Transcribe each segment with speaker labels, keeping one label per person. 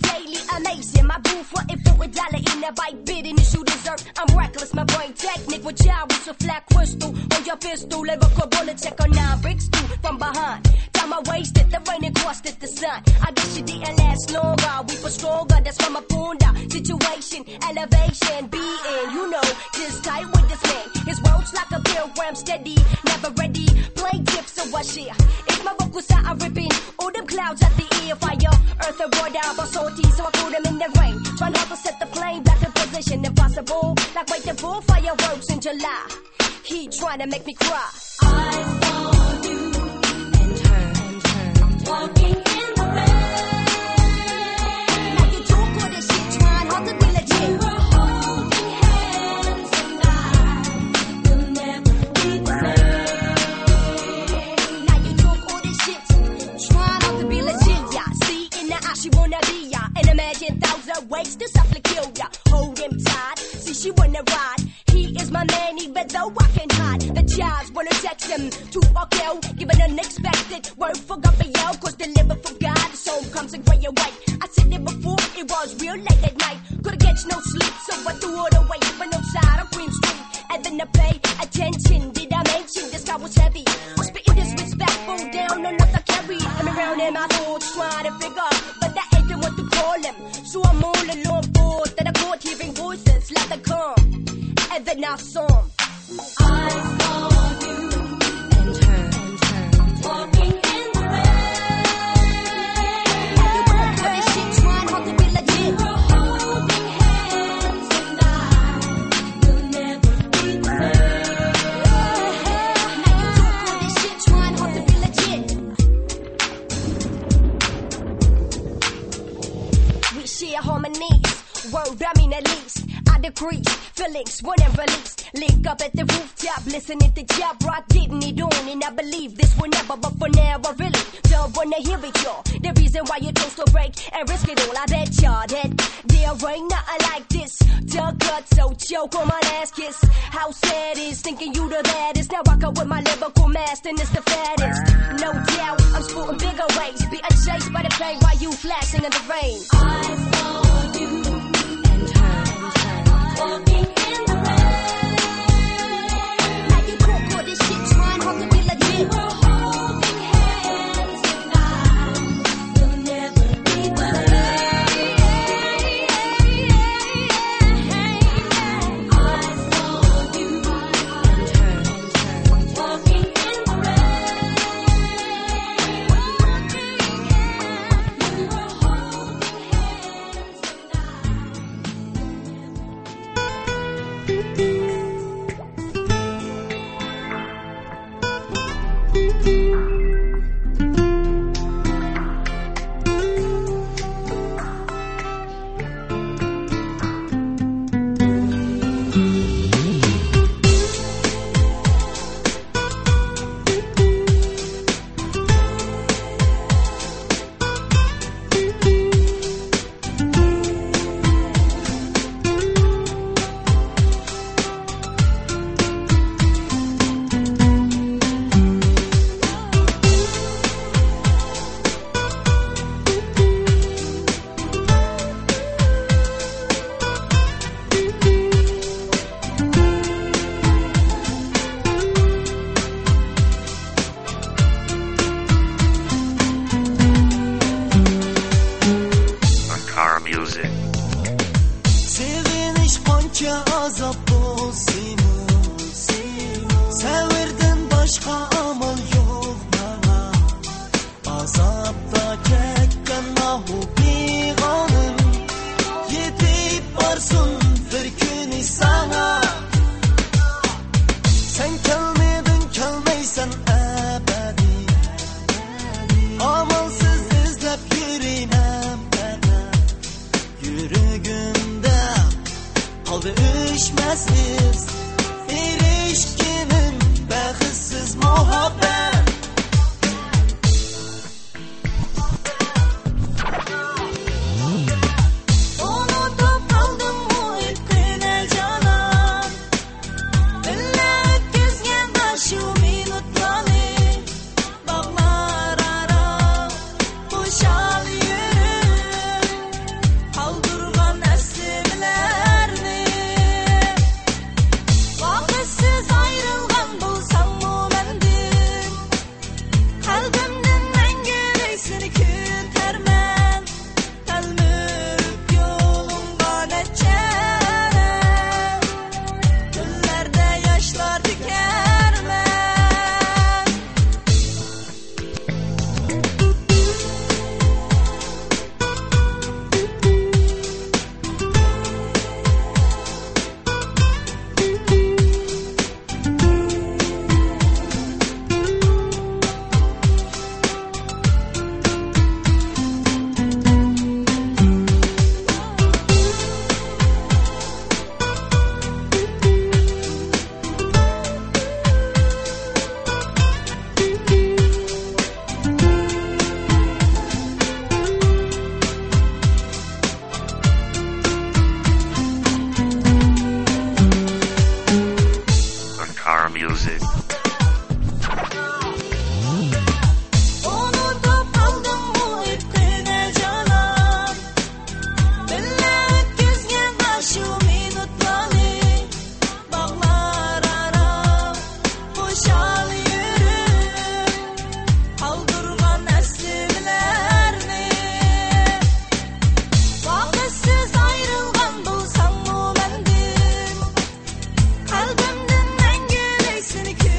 Speaker 1: daily amazing. My boo frontin' for $1 in a bite bidding is you deserve. I'm reckless, my brain technic with child with a flat crystal. On your pistol, lyrical bullet check on 9 bricks too from behind. Time I wasted, the rain and crossed it, the sun. I guess you didn't last longer. We were stronger, that's from a punda. Situation, elevation, being, you know, just tight with this man. His words like a pilgrim, steady, never ready. Play tips, so I share. If my vocals are ripping, all them clouds at the ear, fire, earth and water, I was salty, so I put them in the rain. Trying hard to set the flame back in position, impossible. Like waiting for fireworks in July. He trying to make me cry.
Speaker 2: I saw you and her walking in the rain.
Speaker 1: Now you talk all this shit, trying hard to be legit.
Speaker 2: We were holding hands and I will never be the same.
Speaker 1: Now you talk all this shit, trying hard to be legit. Yeah, see in the eye she wanna be ya, and imagine 1,000 ways to softly kill ya. Hold him tight, see she wanna ride. He is my man, even though I can hide. The jobs wanna text him to or kill, give an unexpected word for Gabrielle, cause deliver from God, the soul comes in gray and white. I said it before, it was real late at night. Couldn't catch no sleep, so I threw it away. But no side on Queen Street, and then I pay attention. Did I mention this guy was heavy? Spitting disrespectful down another carry. I'm around in my thoughts trying to figure, but I ain't what to call him. So I'm all alone bored that I caught hearing voices like the calm. And then I saw him.
Speaker 2: I saw you and her walking in the rain.
Speaker 1: Now you talk all this shit, trying hard to be legit.
Speaker 2: We were holding hands and I will never be the same.
Speaker 1: Now you talk all this shit, trying hard to be legit. We share harmonies, word I mean at least. I decrease, feelings when released. Link up at the rooftop, listening to Job Rock getting it on. And I believe this will never, but for now I really don't wanna hear it, y'all. The reason why you chose to break and risk it all, I bet y'all that there ain't nothing like this. Duck cut, so choke on my ass kiss. How sad is thinking you the baddest. Now I go with my lyrical master and it's the fattest. No doubt, I'm sporting bigger ways. Being chased by the pain while you flashing in the rain.
Speaker 2: I saw you and her walking in the rain.
Speaker 1: Now you talk all this shit, trying hard to be legit.
Speaker 2: We were holding hands and I will never be the same. I saw you and her walking in the rain. We were holding hands and
Speaker 3: music.
Speaker 2: Unutup aldım bu iptine canan. Belle ötküzgen şu minutları. Bağlar ara boşal yürü. Aldırgan eslimlerini. Vakitsiz ayrılgan bulsan mı bendim. Kalbimden engelleysin ki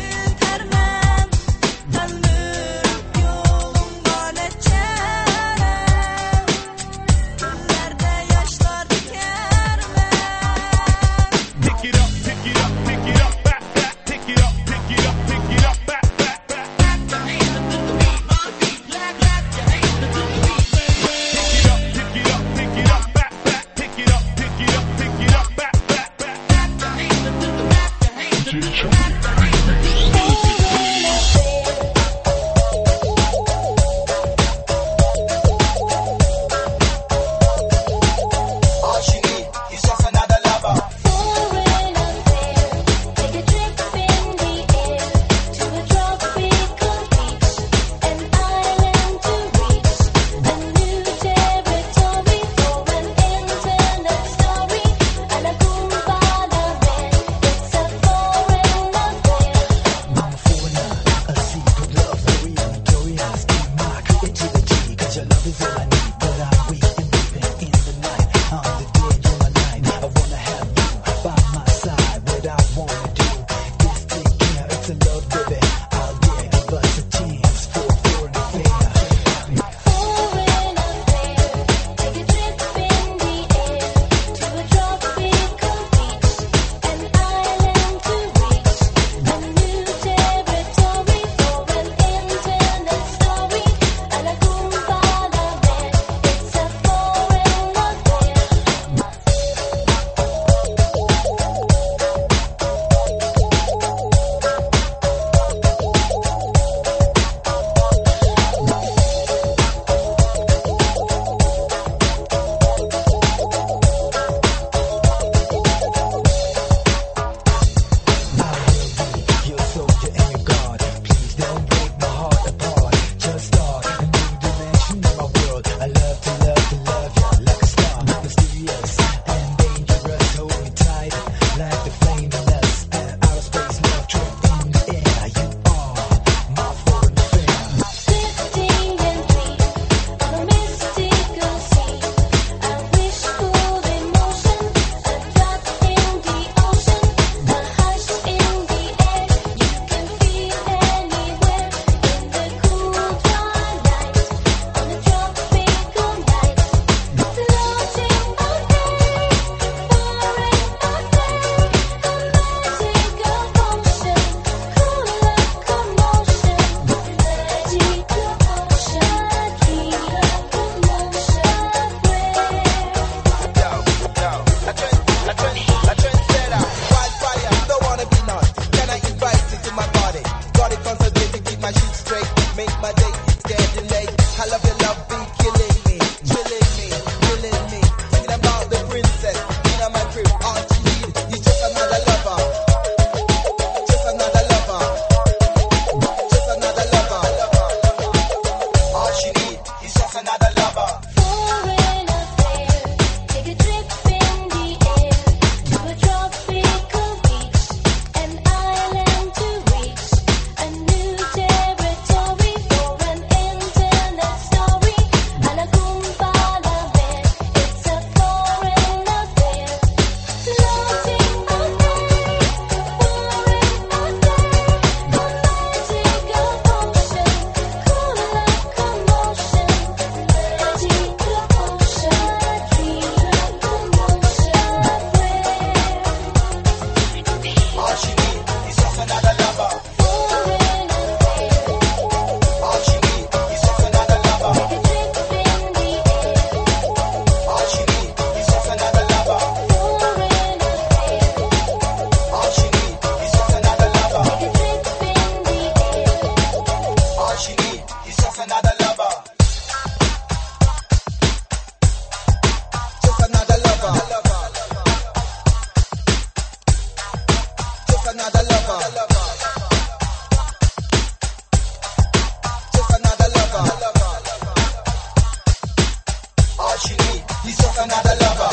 Speaker 3: just another lover.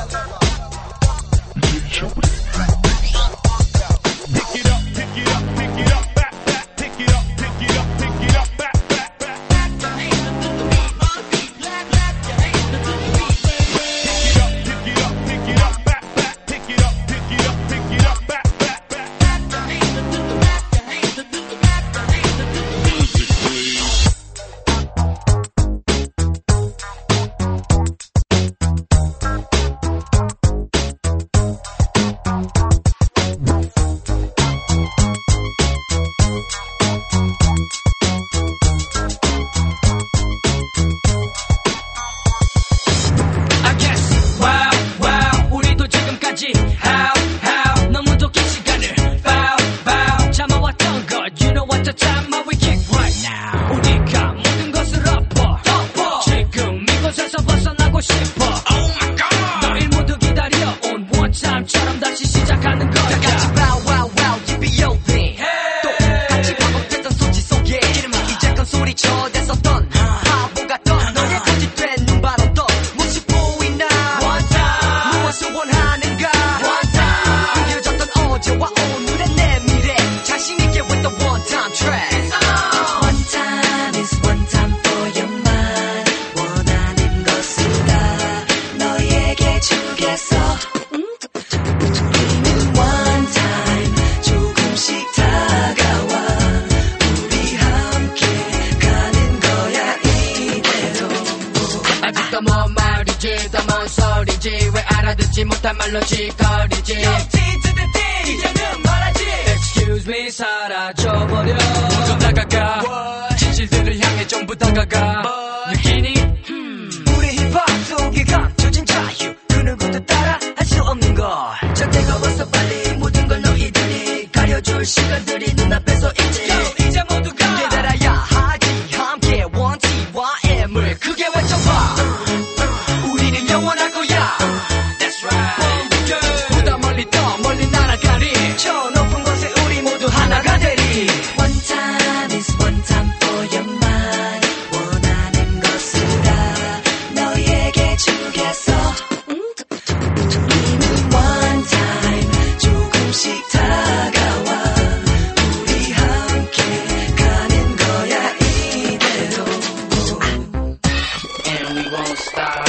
Speaker 4: Pick it up, pick it up, pick it up, back, back, pick it up, pick it up, pick it up, back, back, back. Pick it up, pick it up, pick it up, back, back, pick it up, pick it up, pick it up, back, back, back. I guess wow wow 우리도 지금까지 how 너무도 긴 시간을 bow 참아왔던 것 you know what the time we kick right now 우리가 모든 것을 엎어 지금 이곳에서 벗어나고 싶어 oh my god 너일 모두 기다려온 one time처럼 다시 시작하는 거야 다 같이 bow wow wow yippee yo thing 또 같이 반복됐던 소치 속에 이제껏 소리쳐 댔었던 바보 같던 너의 거짓된 눈바로 떠 무엇이 보이나 one time 무엇을 원하는가 one time 숨겨졌던 어제와 오늘의 내 미래 자신있게 with the one time track
Speaker 2: One time is one time for your mind. 원하는 것을 다 너에게 주겠어. 우리는 one time 조금씩 다가와. 우리 함께 가는 거야 이대로.
Speaker 4: 아직도 뭔 말이지 더 뭔 소리지 왜 알아듣지 못한 말로 짓거리지 이제는 말하지 Excuse me 사라져버려 모두 다가가 진실들을 향해 전부 다가가 느끼니
Speaker 2: 우리 힙합 속에 감춰진 자유 그 누구도 따라 할 수 없는 걸 저 뜨거워서 빨리 모든 걸 너희들이 가려줄 시간들이 눈앞에서 있지
Speaker 4: 이제 모두가
Speaker 2: 깨달아야 하지 함께 원티와 M을 크게 외쳐봐 우리는 영원할 거야
Speaker 4: That's right
Speaker 2: 보다 멀리 더 멀리 날아가리 저 높은 곳에 우리 모두 하나가 되리 One time is one time for your mind 원하는 것을 다 너에게 주겠어 우리는 one time 조금씩 다가와 우리 함께 가는 거야 이대로
Speaker 4: And we won't stop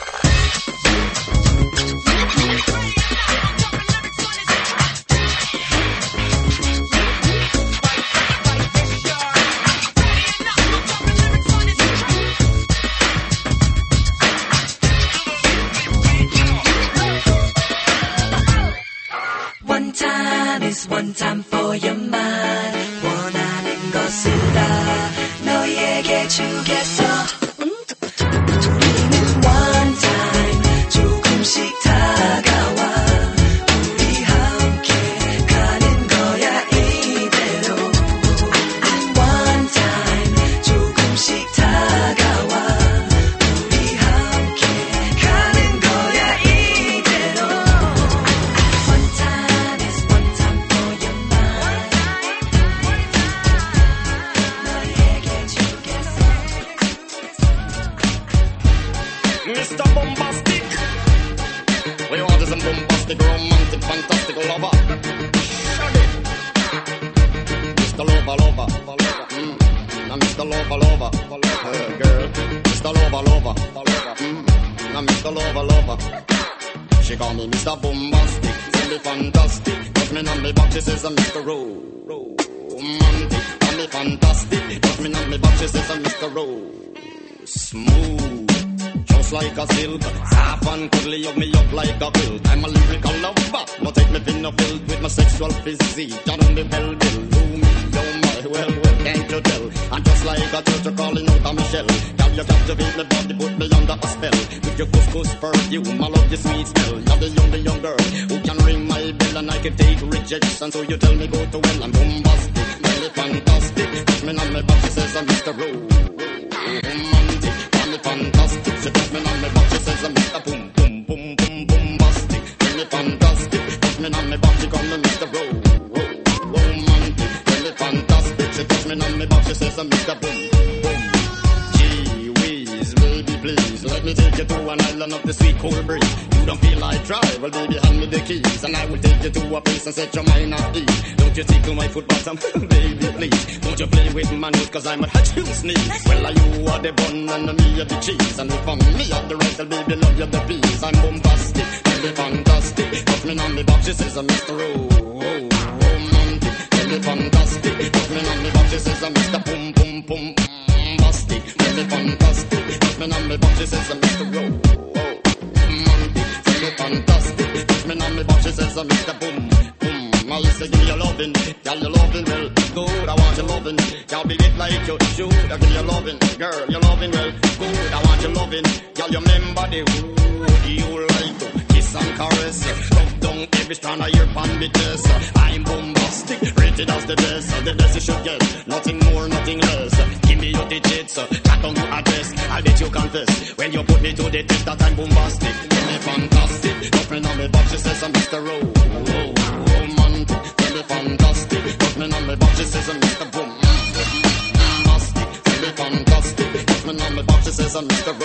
Speaker 2: One time is one time for your mind 원하는 것을 다 너에게 주겠어 우리는 one time 조금씩 다가와 우리 함께 가는 거야 이대로 One time 조금씩 다가와 우리 함께 가는 거야 이대로 One time is one time for your mind 너에게 주겠어
Speaker 5: Mr. Bombastic. We want is some bombastic, romantic, fantastic lover. Mr. Lover. Now Mr. Lover. Girl. Mr. Lover. Now Mr. Lover. She call me Mr. Bombastic. Tell me fantastic. Touch me on me back, she says I'm Mr. Romantic. Call me fantastic. Touch me on me back, she says I'm Mr. Smooth. Just like a silk, soft and cuddly, hug me up like a quilt. I'm a lyrical lover, no take me pin no filled with my sexual physique. You know me well, do me, oh my, well, can't you tell? I'm just like a turtle calling out of my shell. Girl, you captivate me body, put me under a spell. With your couscous perfume, I love your sweet smell. You're the young girl who can ring my bell and I can take rejection. So you tell me go to hell, I'm bombastic, really fantastic. Touch me on my back, she says I'm Mr. Romantic. Fantastic, she touch me on my back, she says I'm Mr. Boom, boom, boom, boom, bombastic. Really fantastic, touch me on my back, she call me Mr. Romantic. Really fantastic, she touch me on my back, she says I'm Mr. Boom, boom. Gee whiz, baby please, let me take you to an island of the sweet cool breeze. You don't feel like drive, well baby hand me the keys, and I will take you to a place and set your mind at ease. Don't you tickle my foot bottom, baby please. Don't you play with my nose, cause I'm a hot you sneeze. Well you are the bun and me are the cheese, and if I'm me are the right, baby love you the peas. I'm bombastic, baby fantastic. Touch me on me box, she says I'm Mr. Romantic. Baby fantastic, touch me on me box, she says I'm Mr. Boom Boom Boom Bastic. Baby fantastic, touch me on me box, she says I'm Mr. Romantic. Baby fantastic, touch me on me box, she says I'm Mr. Boom Boom. I say give me your lovin', girl your lovin' well good. I want your lovin', girl be it like you should. I give you your lovin', girl your lovin' well good. I want your lovin', girl you remember the wood you like to kiss and caress. Rub down every strand of your pan bitches. I'm bombastic, rated as the best you should get. Nothing more, nothing less. Give me your digits, cut on your address. I'll bet you confess when you put me to the test that I'm bombastic. Give me fantastic, don't me on me box, she says I'm Mr. Romantic. Tell me fantastic, don't me on me box, she says I'm Mr. Bombastic. Tell me fantastic, don't me on me box, she says I'm Mr.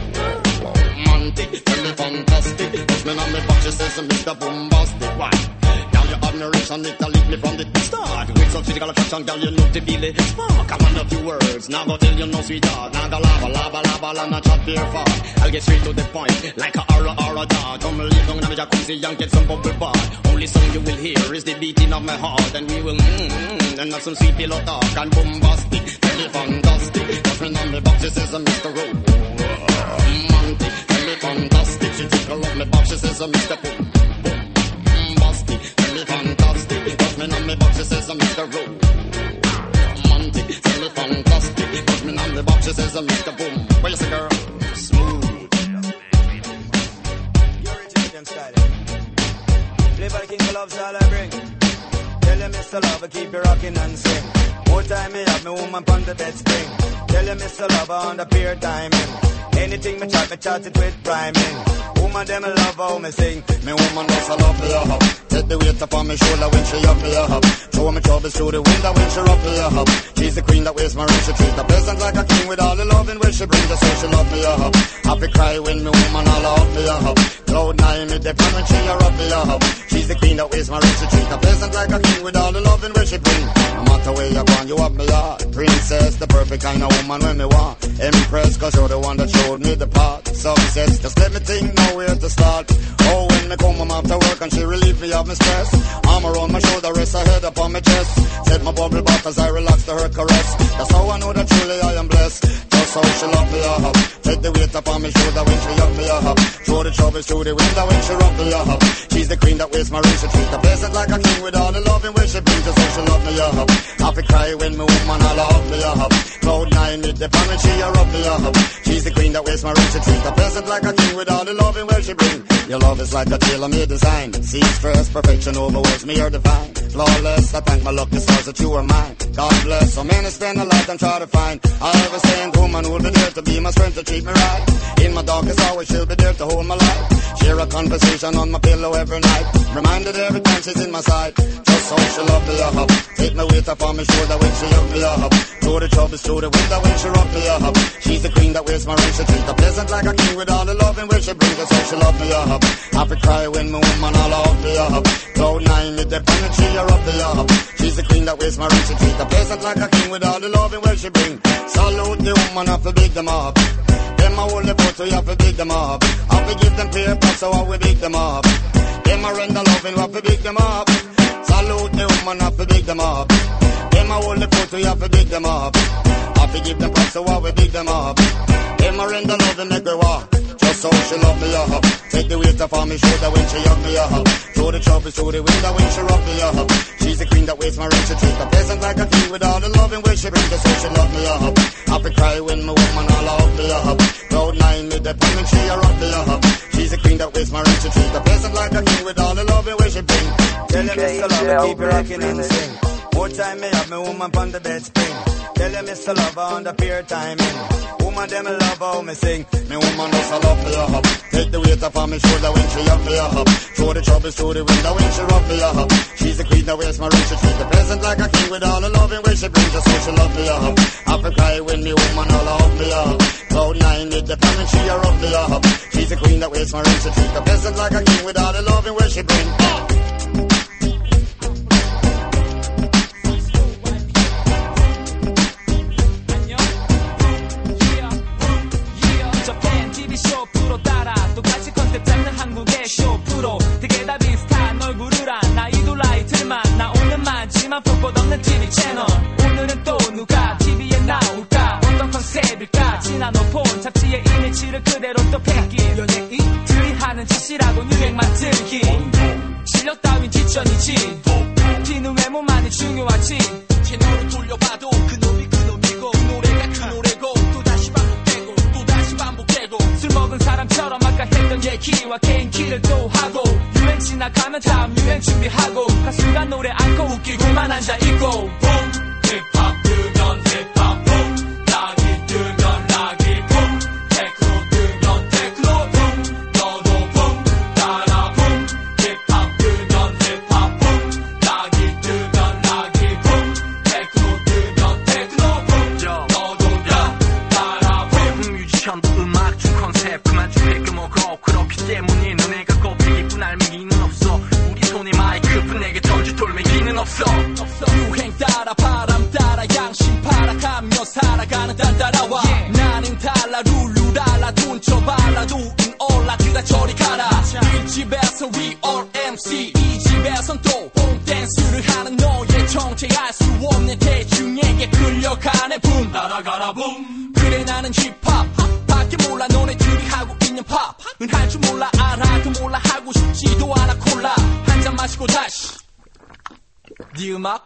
Speaker 5: Romantic. Tell me fantastic, don't me on me box, she says I'm Mr. Bombastic. Why? Your admiration, it lead me from the start. With some physical attraction, girl, you know to feel it spark. I want a few words, now go tell you no sweetheart. Now go lava, not chat beer far. I'll get straight to the point, like a aura dog. Come lay down on the jacuzzi and get some bubble bath. Only song you will hear is the beating of my heart. And we will and have some sweet pillow talk. And bombastic, tell me fantastic. Touch me on me box, she says I'm Mr. Romantic. Tell me fantastic, she tickle up me box, she says I'm Mr. Bombastic. Fantastic, touch me on me box, she says I'm Mr. Romantic. Tell me fantastic, touch me on me box, she says I'm Mr. Boom. What you say, girl? Smooth.
Speaker 3: You're original style. Play by the king of love's all I bring. Tell him Mr. Lover, keep you rocking and sing. More time me have me woman on the bed spring. Tell him Mr. Lover on the pure timing. Anything me chat it with rhyming. Woman them love how me sing.
Speaker 5: Me woman does I love me up. Take the weight up on me shoulder when she up me up. Throw me troubles through the window when she up me up. She's the queen that wears my ring. She treat the peasant like a king with all the loving when she brings her, so she love me up. Happy cry when me woman all up me up. Cloud nine me the pan when she up me up. She's the queen that wears my ring. She treat the peasant like a king with all the loving when she bring. No matter where you gone, you up me up. Princess, the perfect kind of woman when me want. Impress, cause you're the one that showed me the path. Success, just let me think now where to start. Oh, when me come home after work and she relieve me of my stress. Arm around my shoulder, rest her head upon my chest. Set my bubble bath as I relax to her caress. That's how I know that truly I am blessed. Just how she love me up. Take the weight upon my shoulder when she up me up. Throw the troubles through the window when she rub me up. She's the queen that wears my ring. She treat the peasant like a king with all the loving when she brings. Just how she love me up. Happy cry when my woman all up me up. Cloud nine with the pan when she rub me up. She's the queen that wears my ring. She treat the peasant like a king with all the loving when she brings. Your love is like a tailor-made design. Sees first, perfection overwhelms me, you're divine. Flawless, I thank my lucky stars that you are mine. God bless, so many spend a lot and try to find. I have a saying woman who'll be there to be my strength to treat me right. In my darkest hour, she'll be there to hold my light. Share a conversation on my pillow every night. Reminded every time she's in my side. Just so she love me up. Take my weight up on my shoulder when she up me up. Throw the troubles through the window when she rub me up. She's the queen that wears my ring. She treat the peasant like a king with all the loving when she brings. Just so she love me up. Happy cry when my woman all up me up. Cloud nine with the pan and she up me up. She's the queen that wears my ring. She treat the peasant like a king with all the loving when she bring. Salute the woman, have to big them up. Them a hold the boat, so you have to big them up. Have to give them paper, so I will big them up. Them a render loving, we have to big them up. Salute the woman, have to big them up. Them a hold the boat, so you have to big them up. Have to give them props, so I will big them up. Them a render loving, make me walk. Just so she love me up. Take the weight off on me shoulder when she up me up. Throw the troubles through the window when she rub me up. She's the queen that wears my ring. She treat the peasant like a king with all the loving when she brings. Just so she love me up. Happy cry when my woman all up me up. Cloud nine with the pan when she up me up. She's the queen that wears my ring. She treat the peasant like a king with all the loving when she brings.
Speaker 3: Tell him Mr. Lover, keep you rocking and sing. More time me have me woman on the bed spring. Tell you Mr. Lover on the peer timing. Woman them love how me sing.
Speaker 5: Me woman does a love for your hop. Take the weight off on me shoulder when she up for your hop. Throw the troubles through the window when she rub for your hop. She's the queen that wears my ring. She treats the present like a king with all the loving way she brings. Just so she love for your hop. I have to cry when me woman all up for your hop. Cloud nine with the pan and she a rub for your hop. She's the queen that wears my ring. She treats the present like a king with all the loving way she brings.
Speaker 4: 벚꽃 없는 TV 채널 오늘은 또 누가 TV에 나올까 어떤 컨셉일까 지난 오폰 잡지의 이미지를 그대로 또 뺏긴 연예인들이 하는 짓이라고 유행 만들기 실력 따윈 뒷전이지 튀는 외모만이 중요하지 채널을 돌려봐도 그놈이 그놈이고 그 노래가 그 노래고 또다시 반복되고 또다시 반복되고 술 먹은 사람처럼 아까 했던 얘기와 개인기를 또 하고 유행 지나가면 다음 유행 준비하고 가수가 노래 않고 웃기고만 앉아있고 힙합 뜨면 힙합 붐 락이 뜨면 락이 붐 테크노 뜨면 테크노 붐 너도 붐 따라 붐 힙합 뜨면 힙합 붐 락이 뜨면 락이 붐 테크노 뜨면 테크노 붐 너도 따라 붐 뮤지션도 음악 중 컨셉 그만 좀 뺏겨먹어 그렇기 때문에 너네가 꼽히기뿐 알맹이는 없어 우리 손에 마이크뿐 내게 던질 돌멩이는 없어 유행 따라 바람 따라 양심 팔아가며 살아가는 단 따라와 나는 달라 룰루 달라 돈 쳐발라도 올라 그다 저리 가라 이 집에서 we all MC 이 집에선 또 댄스를 하는 너의 정체할 수 없는 대중에게 끌려가네 붐 따라가라 붐 그래 나는 힙합 밖에 몰라 너네들이 하고 있는 팝은 할 줄 몰라 알아도 몰라 하고 싶지도 않아 콜라 한잔 마시고 다시 네 음악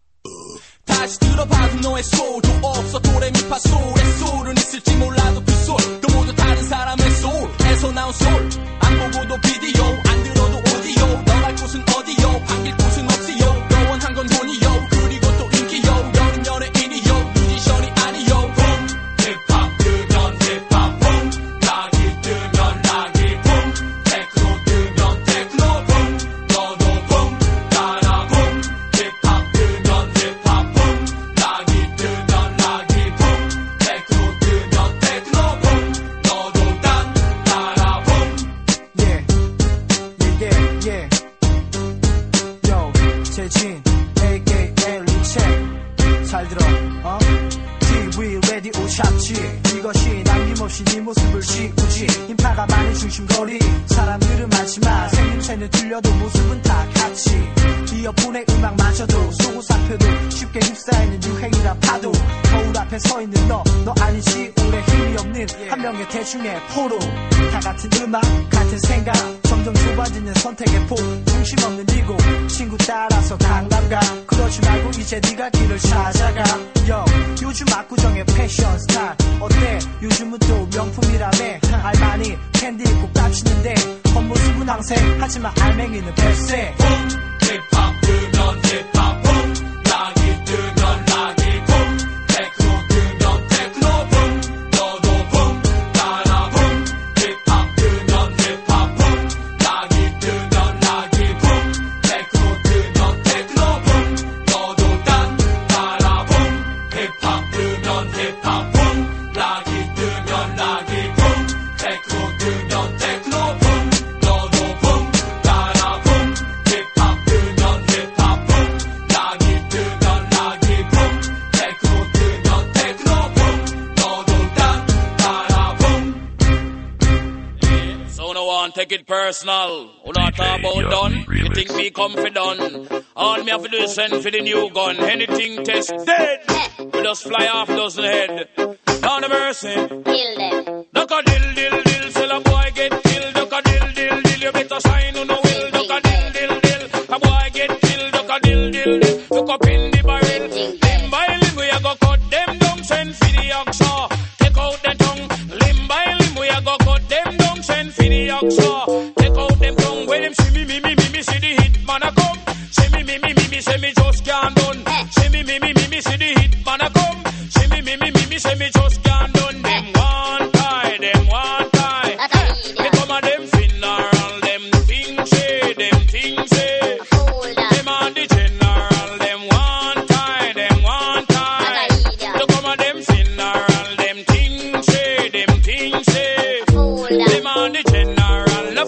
Speaker 4: 다시 들어봐도 너의 소도 없어 도레미파솔의 솔은 있을지 몰라도 그 솔 또 모두 다른 사람의 솔에서 나온 솔 안 보고도 비디오 안 들어도 오디오 너 갈 곳은 어디요 반길 곳은 없지요 너 원한 건 돈이요 그리고 또 인기요 너는 연예인이요 뮤지션이 아니요 붐 힙합 뜨면 힙합 붐 락이 뜨면 락이 붐 테크노 뜨면 테크노 붐 너도 붐 따라 붐 힙합 뜨면 힙합 붐 락이 뜨면 락이 붐 테크노 뜨면 테크노 붐 너도 따라 붐 Yeah Yo 재진 AKA 리체 잘 들어 TV 라디오 잡지 이것이 남김없이 네 모습을 지우지 인파가 많은 중심거리 사람들은 많지만 생김새는 틀려도 모습은 다 같이 이어폰의 음악마저도 소고사표도 쉽게 휩싸이는 유행이라 파도 거울 앞에 서 있는 너 아니지 오래 힘이 없는 한 명의 대중의 포로 다 같은 음악 같은 생각 점점 좁아지는 선택의 폭 중심 없는 이곳 친구 따라서 강남가 그러지 말고 이제 네가 길을 찾아가 Yo 요즘 압구정의 패션 스타일 어때 요즘은 또 명품이라며 알바니 캔디 입고 깝치는데 겉모습은 항생 하지만 알맹이는 별세 힙합 뜨면 힙합 붐 락이 뜨면 락이 붐 테크노 뜨면 테크노 붐 너도 붐 따라 붐 힙합 뜨면 힙합 붐 락이 뜨면 락이 붐 테크노 뜨면 테크노 붐 너도 따라 붐 힙합 뜨면 힙합 붐 락이 뜨면 락이 붐 테크노 뜨면 테크노 붐 너도 붐 따라 붐 힙합 뜨면 힙합 붐 락이 뜨면 락이 붐 테크노 뜨면 테크노 붐 너도 따라 붐
Speaker 6: So no one take it personal. Who not talk about done? You think me come for done? All me have to do is send for the new gun. Anything test dead. We just fly off dozen head. Down the mercy.
Speaker 1: Kill them.
Speaker 6: Duck a dill dill dill. Till a boy get killed. Duck a dill dill dill. You better shine on the will. Duck a dill dill dill. A boy get killed. Duck a dill dill dill. Look up in the barrel. Limb by limb we a go cut them down. Send for the oxa. Take out the tongue. Limb by limb we a go cut them down. Send for the oxa. Take out them tongue. When them see me see the hit man a come. See me say me just can't done.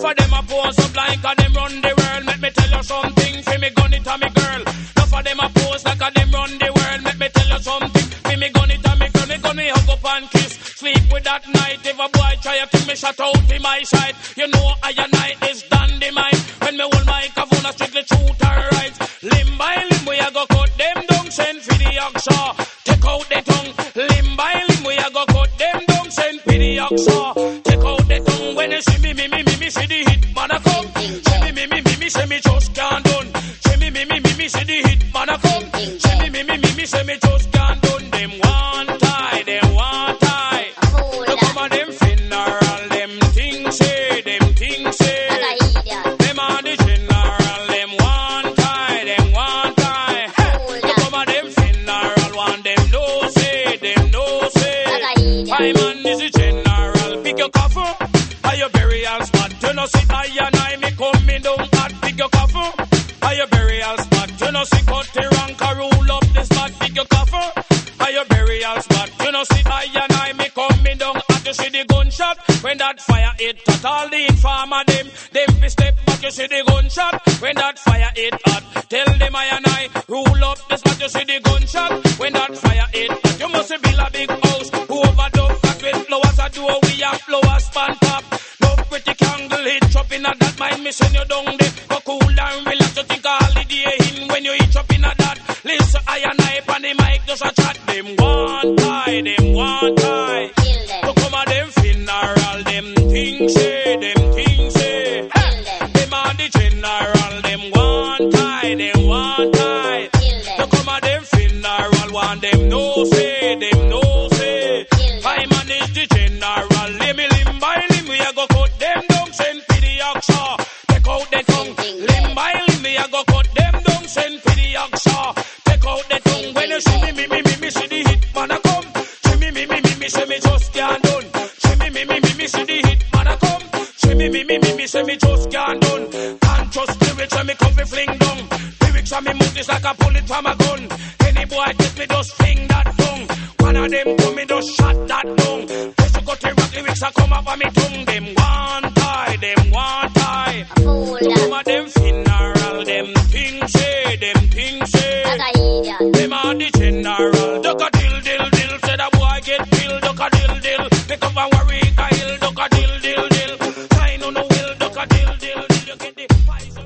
Speaker 6: of them a pose up like a them run the world. Let me tell you something, fi me gun it a me girl. Enough of them a pose like a them run the world. Let me tell you something, fi me gun it a me girl. Me gun me hug up and kiss, sleep with that night. If a boy try to kill me, shut out in my sight. You know I and I is dynamite. When me hold my cavuna, strictly truth and right. Limb by limb, we a go cut them down, send for the oxa. Take out the tongue. Limb by limb, we a go cut them down, send for the oxa. Take out the tongue. When you see me, see the hit man a come. See me, say me just can't done. See me, see the hit man a come. See me, say me just can't done. Them one tie, them one tie. Look over them funeral, them things say, them things say. Them are the general, them one tie, them one tie. Look over them funeral, one them no say, them no say. My man is the general, pick your coffin, are your burial spot. You know see I and I me coming down hot, pick your coffin, are your burial spot. You know see cut the rank, rule up the spot, pick your coffin, are your burial spot. You know see I and I me coming down hot. You see the gunshot when that fire hit hot. All the informer them fi step back. You see the gunshot when that fire hit hot. Tell them I and I rule up the spot. You see the gunshot when that fire hit hot. You must build a big house, whoever done that with flowers a door. We have flowers span top. No pretty candle hit up in a that mind. Me send you down there, go cool and relax. You think a holiday in when you hit up in a that. Listen I and I on the mic just a chat. Them one tie, them one tie. So come on them funeral, them things say, them things say. Them are the general, them one tie, them one tie. So come on them funeral, one them no say, them no say. I manage the general, let me limb by limb, we a go cut them down, send for the oxa. Take out the tongue, limb by limb, we a go cut them down, send for the oxa. Take out the tongue, when you see me see the hit man a come. See me, say me just can't done. See me, see the hit man a come. See me, say me just can't done. Can't trust lyrics when me come fi fling down. Lyrics and me move this like a bullet from a gun. Any boy test me just fling that tongue. One of them come me just shot that tongue. Just to cut the rock lyrics a come up on me tongue. Them one tie, them one tie. So come of them funeral, them things say, them things say. Them are the general. Duck a dill, dill, dill. Say that boy get killed. Duck a dill, dill. Pick up and worry, Kyle. Duck a dill, dill, dill. Sign on the will. Duck a dill, dill, dill. You get the poison.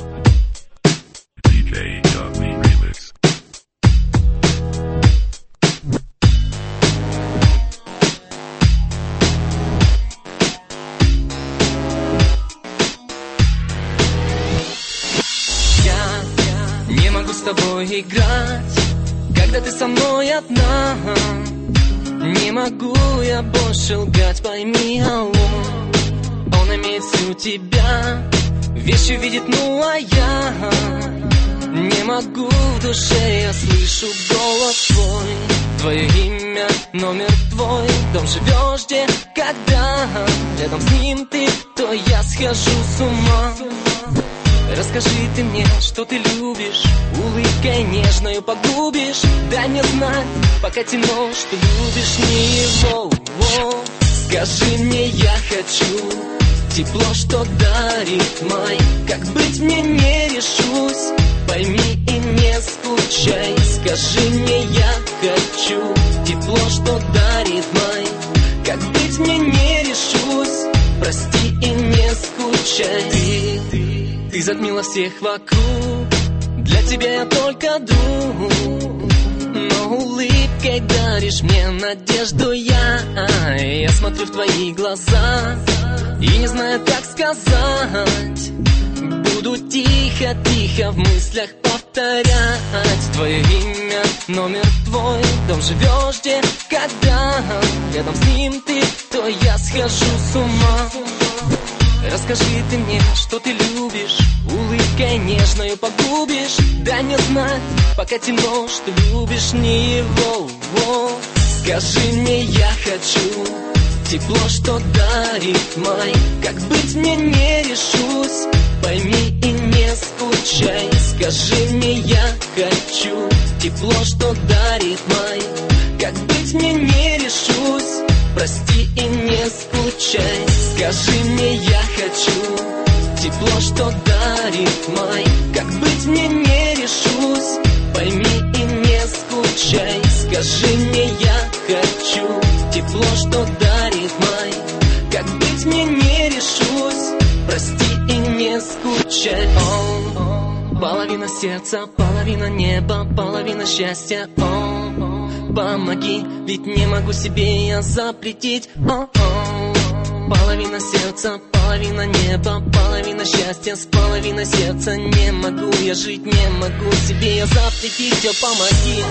Speaker 7: DJ Dudley Remix.
Speaker 2: Я не могу с тобой играть, когда ты со мной одна. Не могу я больше лгать, пойми, алло. Он имеет всю тебя, вещи видит, ну а я не могу в душе, я слышу голос твой. Твое имя, номер твой, дом живешь где, когда рядом с ним ты, то я схожу с ума. Расскажи ты мне, что ты любишь, улыбкой нежною погубишь. Дай мне знать, пока темно, что любишь не его. Скажи мне, я хочу тепло, что дарит май. Как быть мне не решусь, пойми и не скучай. Скажи мне, я хочу тепло, что дарит май. Как быть мне не решусь, прости и не скучай. Ты затмила всех вокруг, для тебя я только друг. Но улыбкой даришь мне надежду я. Я смотрю в твои глаза и не знаю, как сказать. Буду тихо-тихо в мыслях повторять твое имя, номер твой, дом живешь где, когда рядом с ним ты, то я схожу с ума. Расскажи ты мне, что ты любишь, улыбкой нежною погубишь. Дай мне знать, пока темно, что любишь не его. Скажи мне, я хочу тепло, что дарит май. Как быть мне не решусь, пойми и не скучай. Скажи мне, я хочу тепло, что дарит май. Как быть мне не решусь, прости и не скучай. Скажи мне, я хочу тепло, что дарит май. Как быть мне не решусь, пойми и не скучай. Скажи мне, я хочу тепло, что дарит май. Как быть мне не решусь, прости и не скучай. Половина сердца, половина неба, половина счастья. Помоги, ведь не могу себе я запретить. Половина сердца, половина неба, половина счастья. С половиной сердца не могу я жить, не могу себе я запретить. Помоги.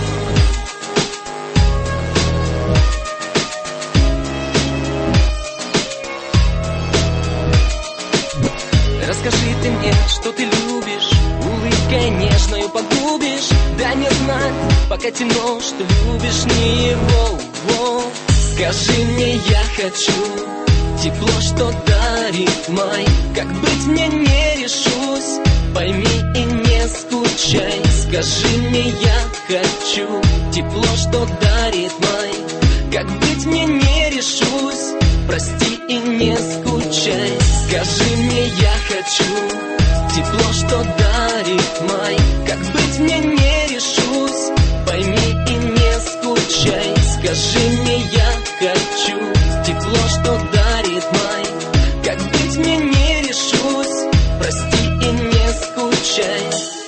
Speaker 2: Расскажи ты мне, что ты любишь, улыбкой нежною погубишь. Дай мне знать, пока темно, что любишь не его. Скажи мне, я хочу тепло, что дарит май. Как быть мне не решусь, пойми и не скучай. Скажи мне, я хочу тепло, что дарит май. Как быть мне не решусь, прости и не скучай. Скажи мне, я хочу тепло, что дарит май. Как быть мне не решусь, пойми и не скучай. Скажи мне, я хочу тепло, что дарит май. Как быть мне не решусь, прости и не скучай.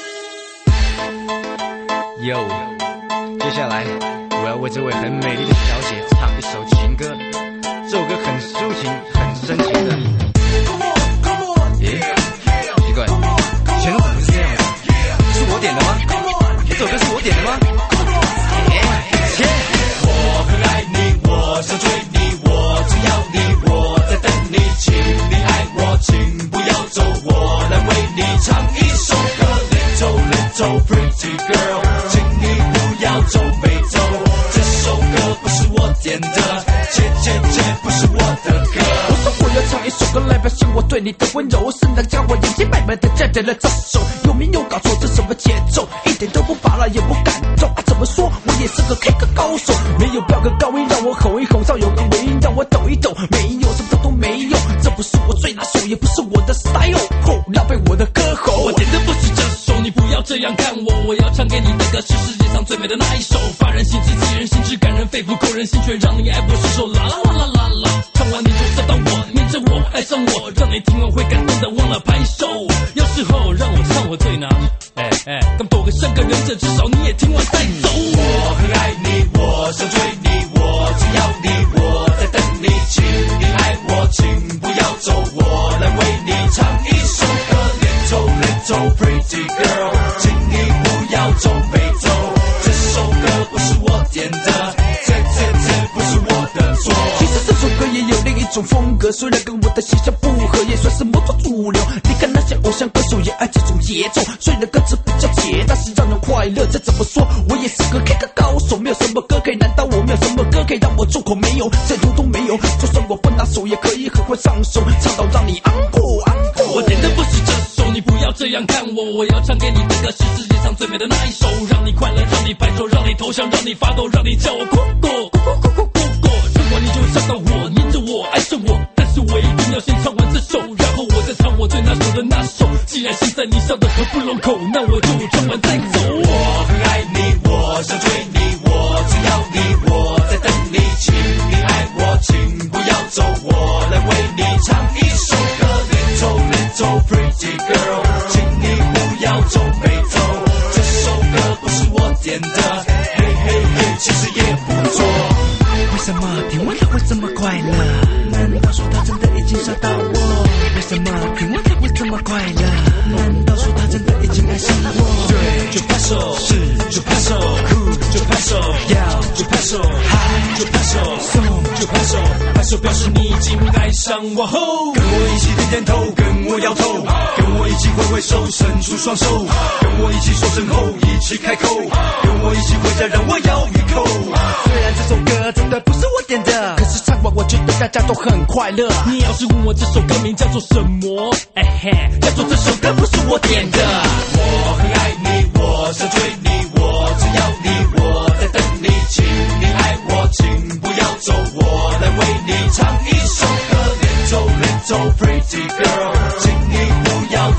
Speaker 8: 哟，接下来我要为这位很美丽的小姐唱一首情歌，这首歌很抒情，很深情的。耶，奇怪，前路怎么是这样的？是我点的吗？这首歌是我点的吗？切！
Speaker 9: 我很爱你，我想追你，我只要你，我在等你，请你爱我，请不要走，我来为你唱一首歌。Little little pretty girl， 请你不要皱眉头，这首歌不是我点的，切切切，不是我的歌。
Speaker 10: 我说我要唱一首歌来表现我对你的温柔，是那家伙眼睛白白的站在了这首，有没有搞错？这什么节奏？一点都不拔辣，也不感动啊！怎么说？我也是个 K 歌高手，没有飙个高音让我吼一吼，稍有个尾音让我抖一抖，没有什么都没有，这不是我最拿手，也不是我的 style， 浪费我的歌喉。
Speaker 6: 我点的不是这首，你不要这样看我，我要唱给你的歌是世界上最美的那一首，发人心智，激人心智，感人肺腑，扣人心弦，让你爱不释手，啦啦啦啦啦啦！唱完你就找到我，黏着我，爱上我，让你听完会感动的忘了拍手。有时候让我唱我最拿手，敢多个像个忍者，至少你也听完再走。
Speaker 9: 我很爱你，我想追你，我只要你，我在等你，请你爱我，请不要走，我来为你唱一首歌。Little little pretty girl， 请你不要皱眉头，这首歌不是我点的，这不是我的错。
Speaker 10: 其实这首歌也有另一种风格，虽然跟我的形象不合，也算是某种主流。你看那些偶像歌手也爱这种节奏，虽然歌词比较甜，但是让人快乐。再怎么说，我也是个 K 歌高手，没有什么歌可以难倒我，没有什么歌可以让我众口没有，这通通没有。就算我不拿手，也可以很快上手，唱到让你昂过昂过。
Speaker 6: 我点的不是这首，你不要这样看我，我要唱给你的歌是世界上最美的那一首，让你快乐，让你拍手，让你投降，让你发抖，让你叫我哭过，唱完你就想到我，黏着我，爱上我，但是我一定要先唱完这首，然后我再唱我最拿手的那首。既然现在你笑得合不拢口，那我就唱完再走。
Speaker 9: 我很爱你，我想追你，我只要你，我在等你，请你爱我，请不要走，我来为你唱一首歌。Little little pretty girl， 请你不要皱眉头，这首歌不是我点的，嘿嘿嘿，其实也不错。
Speaker 2: 为什么听完它会这么快乐？难道说它真的已经烧到我？为什么听完它会这么快乐？难道说它真的已经爱上我？
Speaker 9: 对，就拍手，是就拍手，酷就拍手，要就拍手，嗨就拍手，送就拍手，拍手表示你已经爱上我后。跟我一起点点头，跟我摇头，跟我一起挥挥手，伸出双手，跟我一起说声吼，一起开口，跟我一起回家，让我咬一口。
Speaker 10: 虽然这首歌真的不是我点的，可是唱完我觉得大家都很快乐。
Speaker 6: 你要是问我这首歌名叫做什么，叫做这首歌不是我点的。
Speaker 9: 我很爱你，我想追你，我只要你，我在等你，请你爱我，请不要走，我来为你唱一首歌。Little little pretty girl， 请你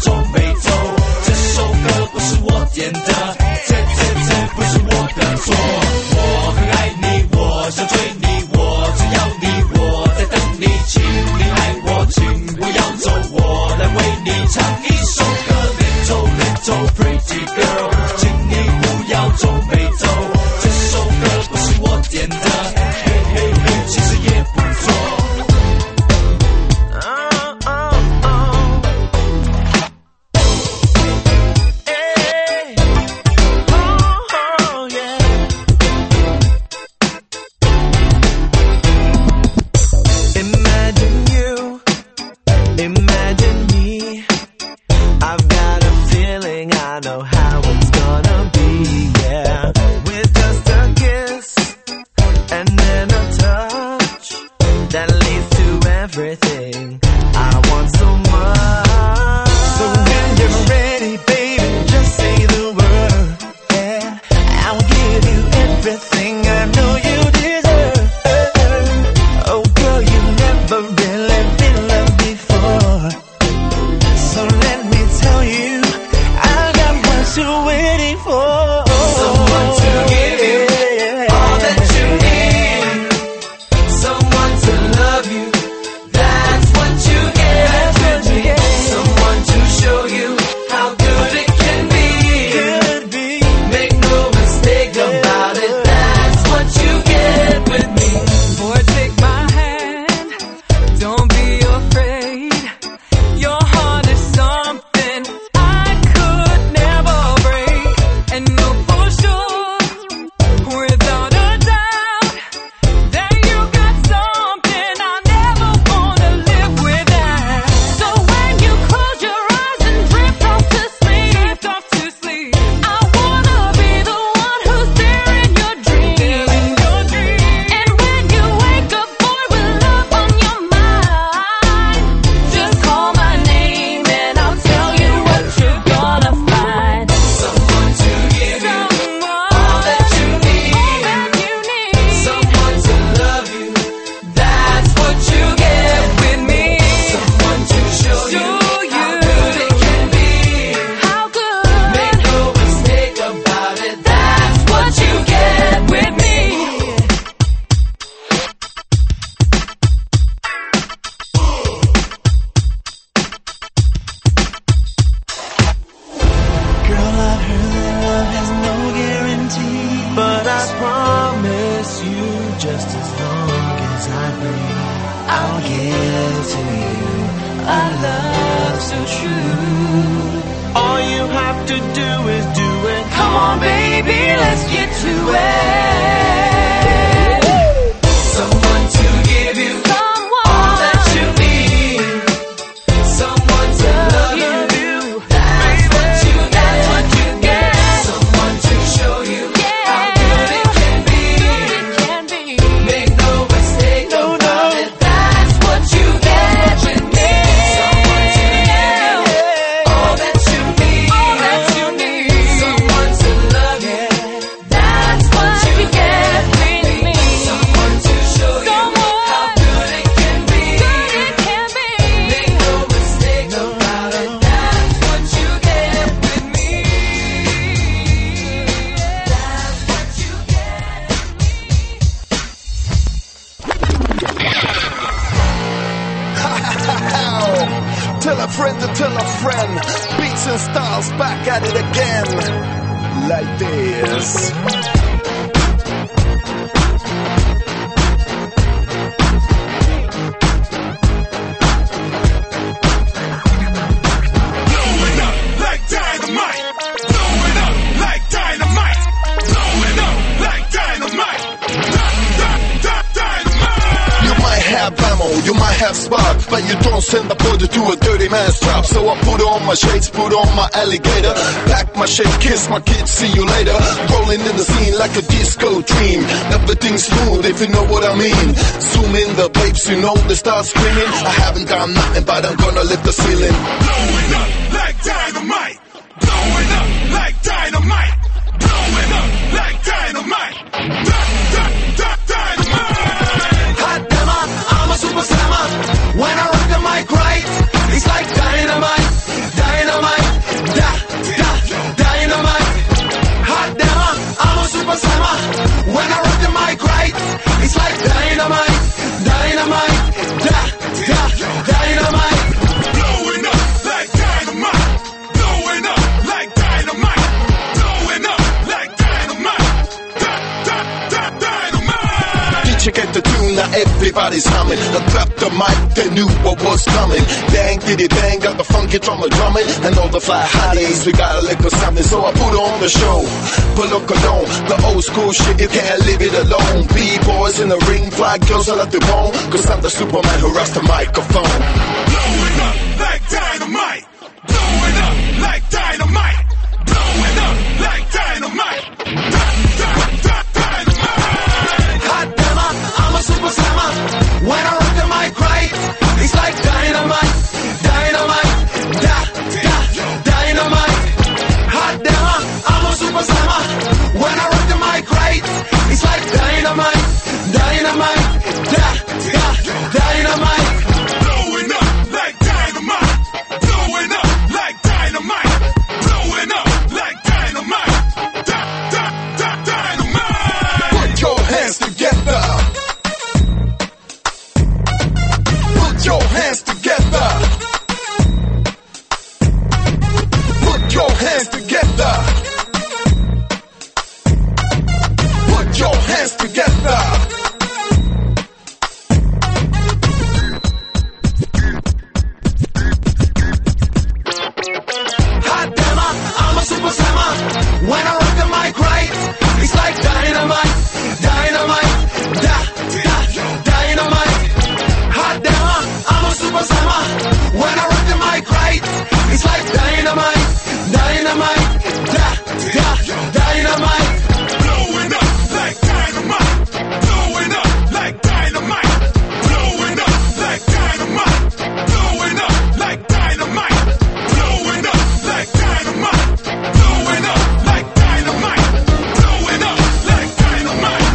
Speaker 9: 皱眉头。这首歌不是我点的，这不是我的错。我很爱你，我想追你，我只要你，我在等你，请你爱我，请不要走，我来为你唱一首歌。Little little pretty girl， 请你不要皱眉头。这首歌不是我点的，嘿嘿嘿，其实也不错。
Speaker 2: Everything I want so much. So when you're ready, baby, just say the word. Yeah, I'll give you everything I know you deserve. Oh girl, you never really been loved before. So let me tell you, I got what you're waiting for. Someone to give you all that you need. Someone to love you.
Speaker 11: Tell a friend to tell a friend. Beats and styles back at it again. Like this. You might have spark, but you don't send the body to a dirty man's trap. So I put on my shades, put on my alligator, pack my shit, kiss my kids, see you later. Rolling in the scene like a disco dream. Everything's smooth if you know what I mean. Zoom in the babes, you know they start screaming. I haven't done nothing, but I'm gonna lift the ceiling. Blowing up like dynamite. Blowing up like dynamite. Blowing up like dynamite. Super slammer. When I rock the mic right, it's like dynamite, dynamite. everybody's humming. I grabbed the mic, they knew what was coming. Bang, diddy bang, got the funky drummer drumming. And all the fly hotties, we got a little something. So I put on the show, but look alone. The old school shit, you can't leave it alone. B-boys in the ring, fly girls all at the bone. Cause I'm the Superman who rocks the microphone.
Speaker 12: Blowing up like dynamite. Blowing up like dynamite. Blowing up like dynamite. Dynamite.
Speaker 9: Hot damn, I'm a super slammer. When I rock the mic right, it's like dynamite. Dynamite. Dynamite. Hot damn, I'm a super slammer. When I rock the mic right, it's like dynamite. Dynamite. Dynamite.
Speaker 12: Blowing up like dynamite. Blowing up like dynamite. Blowing up like dynamite. Dynamite.
Speaker 11: Put your hands together. Put your hands together. Put your hands together. Put your hands together.
Speaker 9: When I rock the mic right, it's like dynamite, dynamite, dynamite. Hot damn, I'm a super slammer. When I rock the mic right, it's like dynamite, dynamite, dynamite.
Speaker 12: Blowing up like dynamite. Blowing up like dynamite. Blowing up like dynamite. Blowing up like dynamite. Blowing up like dynamite. Blowing up like dynamite. Blowing up like dynamite.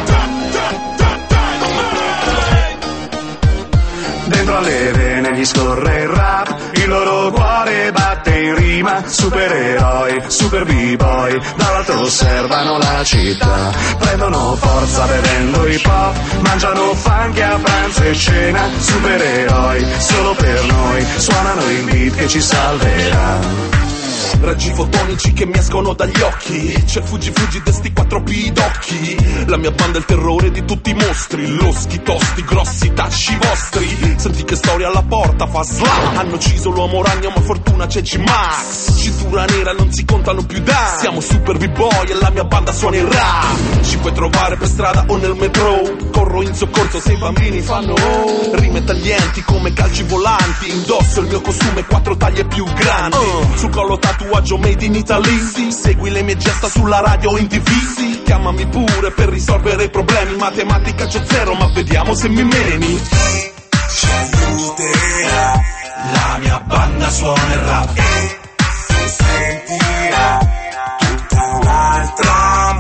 Speaker 12: Dynamite.
Speaker 13: Dentro alle vene gli scorre il rap, il loro cuore batte in rima. Supereroi, super b-boy, dall'alto osservano la città. Prendono forza bevendo hip hop, mangiano funky a pranzo e cena. Supereroi, solo per noi, suonano il beat che ci salverà.
Speaker 14: Raggi fotonici che mi escono dagli occhi. C'è il fuggi de sti 4 pidocchi. La mia banda è il terrore di tutti i mostri. Loschi, tosti, grossi, tasci vostri. Senti che storia alla porta fa slam. Hanno ucciso l'uomo ragno ma fortuna c'è G-Max. Cintura nera non si contano più da. Siamo super b-boy e la mia banda suona il rap. Ci puoi trovare per strada o nel metro. Corro in soccorso se i bambini fanno rime taglienti come calci volanti. Indosso il mio costume 4 taglie più grandi. Sul collo tatuaggio made in Italy. Segui le mie gesta sulla radio o in TV. Chiamami pure per risolvere i problemi. Matematica c'ho 0 ma vediamo se mi meni.
Speaker 9: Ci aiuterà, la mia banda suona il rap e si sentirà tutta un'altra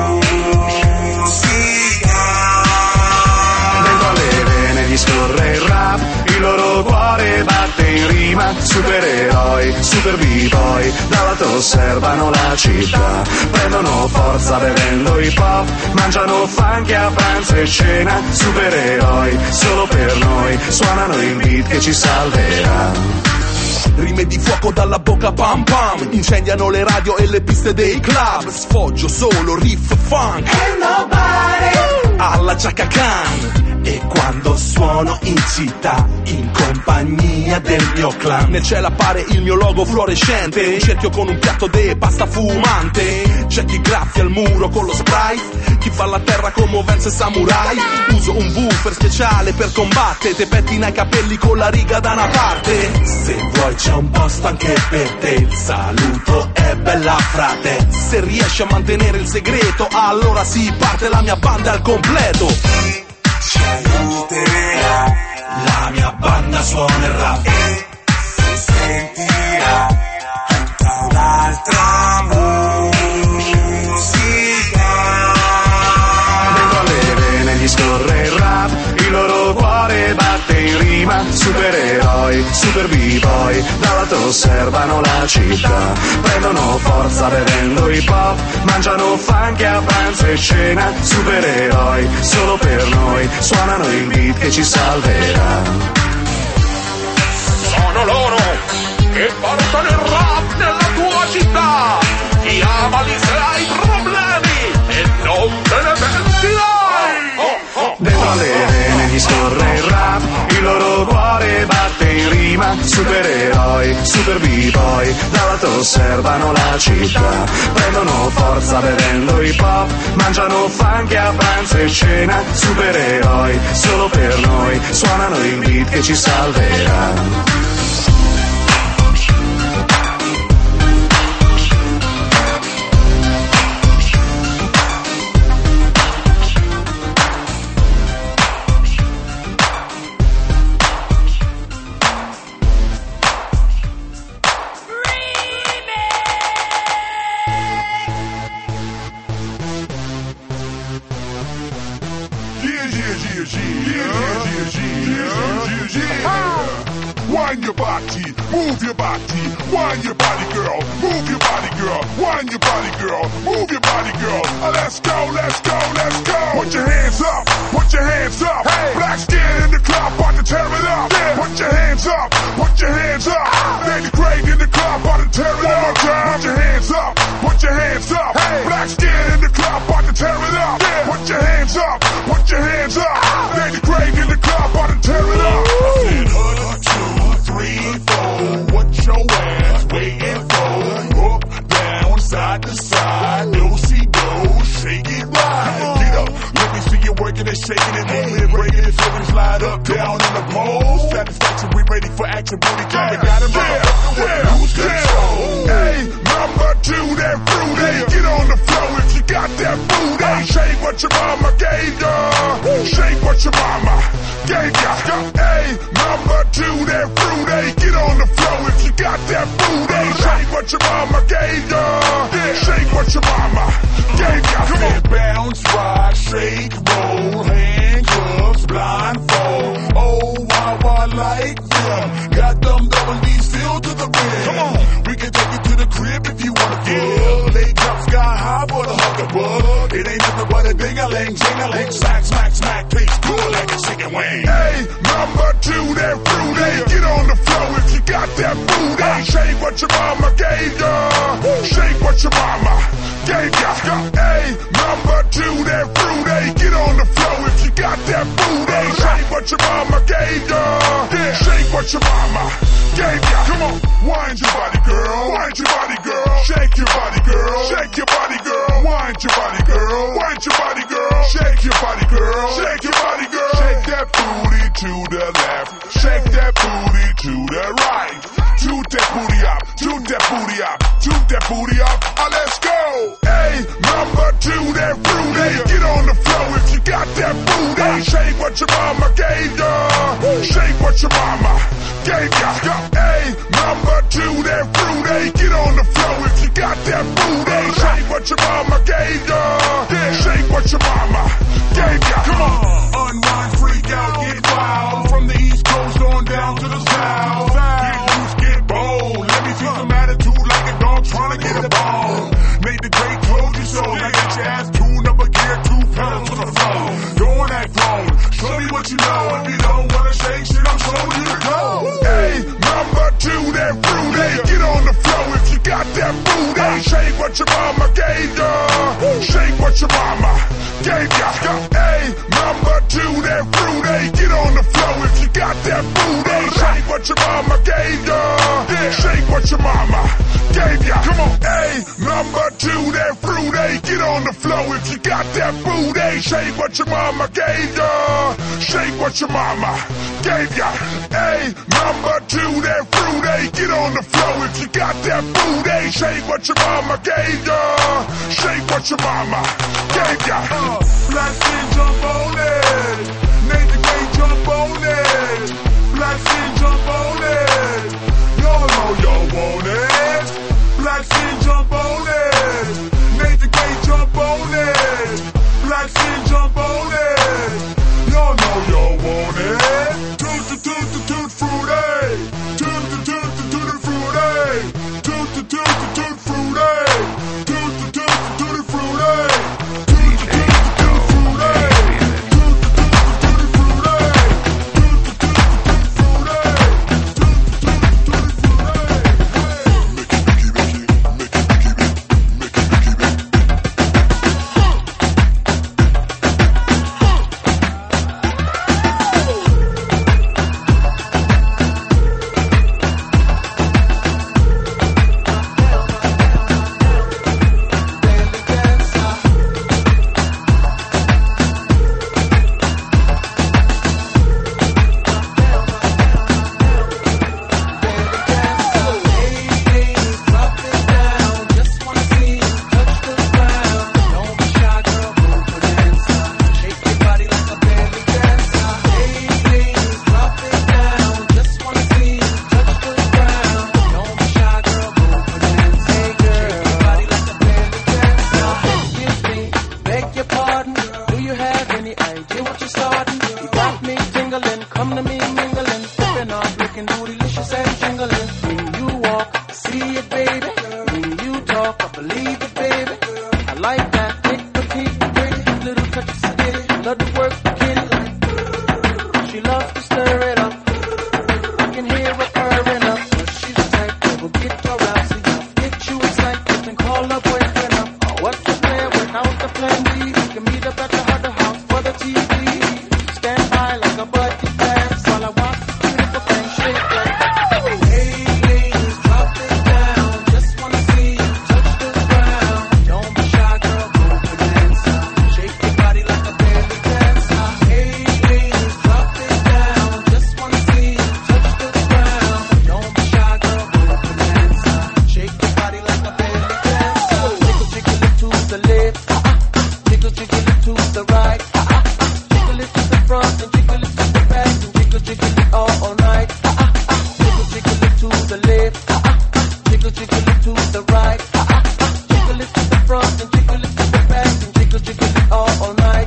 Speaker 9: musica.
Speaker 13: Dentro alle vene gli scorre il rap, il loro cuore batte in rima. Supereroi, super b-boy, dall'alto osservano la città. Prendono forza bevendo hip hop, mangiano funky a pranzo e cena. Supereroi, solo per noi, suonano il beat che ci salverà.
Speaker 14: Rime di fuoco dalla bocca pam pam. Incendiano le radio e le piste dei club. Sfoggio solo riff funk
Speaker 9: And nobody
Speaker 14: alla Chaka Khan. E quando suono in città, in compagnia del mio clan, nel cielo appare il mio logo fluorescente, un cerchio con un piatto de pasta fumante. C'è chi graffia il muro con lo sprite, chi fa la terra con movenze samurai. Uso un woofer speciale per combattere, te pettina i capelli con la riga da una parte. Se vuoi c'è un posto anche per te, il saluto è bella frate. Se riesci a mantenere il segreto, allora si parte la mia banda al completo.
Speaker 9: ci aiuterà, la mia banda suona il rap e si sentirà tutta un'altra musica.
Speaker 13: Dentro alle vene gli scorre il rap, il loro cuore batte in rima. Supereroi, super b-boy, dall'alto osservano la città. Prendono forza bevendo hip hop, mangiano funky a pranzo e cena. Supereroi, solo per noi, suonano il beat che ci salverà.
Speaker 6: Sono loro che portano il rap nella tua città. Chiamali se hai problemi e non te ne pentirai.
Speaker 13: Dentro alle vene gli scorre scena, supereroi, super b-boy, dall'alto osservano la città, prendono forza bevendo hip hop, mangiano funk a pranzo e cena, supereroi, solo per noi, suonano il beat che ci salverà.
Speaker 12: Wind your body, move your body, wind your body, girl, move your body, girl, wind your body, girl, move your body, girl. Let's go, let's go, let's go. Put your hands up, put your hands up. Hey, black skin in the club, about to tear it up. Yeah. Put your hands up, put your hands up. Lady Greg in the club, about to tear it up. Put your hands up, put your hands up. Hey, black skin in the club, about to tear it up. Yeah. Put your hands up, put your hands up. Lady Greg in the club, about to tear it up. What your ass waiting for? Up, down, side to side, no see no, shake it right. Get up, let me see you working and shaking it, moving and breaking it, flipping, slide up, down in the pole. Satisfaction, we ready for action, booty count, got it right. Lose control. Hey, number two, that fruity. Get on the floor if you got that booty. Shake what your mama gave ya. Shake what your mama gave ya. Hey, number two, that fruity. Get on the floor if you got that booty. Shake what your mama gave ya. Shake what your mama gave ya. Come on. Bounce, rock, shake, roll, handcuffs, blindfold. Oh, how I like them. Got them double D's filled to the rim. Come on. We can take you to the crib if you wanna get. Lay up sky high for the hug above. It ain't nothing but a ding-a-ling, jing-a-ling, smack, smack, smack. Tastes good like a chicken wing. Hey, number two, that fruity. Get on the floor if you got that booty. Shake what your mama gave ya. Shake what your mama gave ya. Hey, number two, that fruity. Get on the floor if you got that booty. Shake what your mama gave ya. Shake what your mama gave ya. Come on, wind your body, girl. Wind your body, girl. Shake your body, girl. Shake your body, girl. Wind your body, girl. Wind your body, girl. Shake your body, girl. Shake your body, girl. Shake that booty to the left. Shake that booty to the right. Toot that booty up. Toot that booty up. Toot that booty up. Let's go. Hey, number two, that fruity. Get on the floor if you got that booty. Shake what your mama gave ya. Shake what your mama gave ya. Hey, number two, that fruity. Get on the floor if you got that booty. Shake what your mama gave ya. Shake what your mama gave ya. Come on, unwind, freak out, get wild. From the East Coast on down to the South. Get loose, get bold. Let me see some attitude like a dog trying to get a bone. Made the great told you so. Now get your ass tuned up a gear, 2 pedals to the floor. Don't act wrong. Show me what you know. If you don't wanna shake shit, I'm showing you to go. Hey, number two, that fruity. Get on the floor if you got that booty. Shake what your mama gave ya. Shake what your mama gave ya. Hey, number two, that fruity. Get on the floor if you got that booty. Shake what your mama gave ya. Shake what your mama gave ya. Come on. Hey, number two, that fruity. Get on the floor if you got that booty. Shake what your mama gave ya. Shake what your mama gave ya. Hey, number two, that fruity. Get on the floor if you got that booty. Shake what your mama gave ya. Shake what your mama gave ya. Black skin, jump on it. Nathan Gay, jump on it. Black skin, jump on it. Y'all know y'all want it. Black skin, jump on it. Nathan Gay, jump on it. Black skin, jump on it. Y'all know y'all want it. Toot the toot the toot fruity. Toot the toot the toot fruity. Toot the toot the toot fruity. Toot the toot the toot fruity. Toot the toot the toot fruity. Toot the toot the toot fruity. Toot the toot the toot fruity. Toot the toot the toot fruity.
Speaker 10: believe it, baby. I like that thick, petite, pretty, little touch of skin. Love to work the kitty. She loves to stir it up. I can hear her purring up. She's the type that will get her out. See, I'll get you excited and call her boyfriend up. What's the plan without the plan B? You can meet up at the other house for the TV. Stand by like a buddy pass while I watch the beautiful thing shake like that. Hey, ladies, drop it down. Just wanna see you touch the ground. Don't be shy, girl, go bonanza. Shake your body like a belly dancer. Hey, ladies, drop it down. Just wanna see you touch the ground. Don't be shy, girl, go bonanza. Shake your body like a belly dancer. Jiggle, jiggle it to the left. Jiggle, jiggle it to the right. Jiggle it to the front and jiggle it to the back and jiggle, jiggle it all night. Jiggle, jiggle it to the left. Jiggle, jiggle it to the right. Jiggle it to the front and jiggle it to the back and jiggle, jiggle it all night.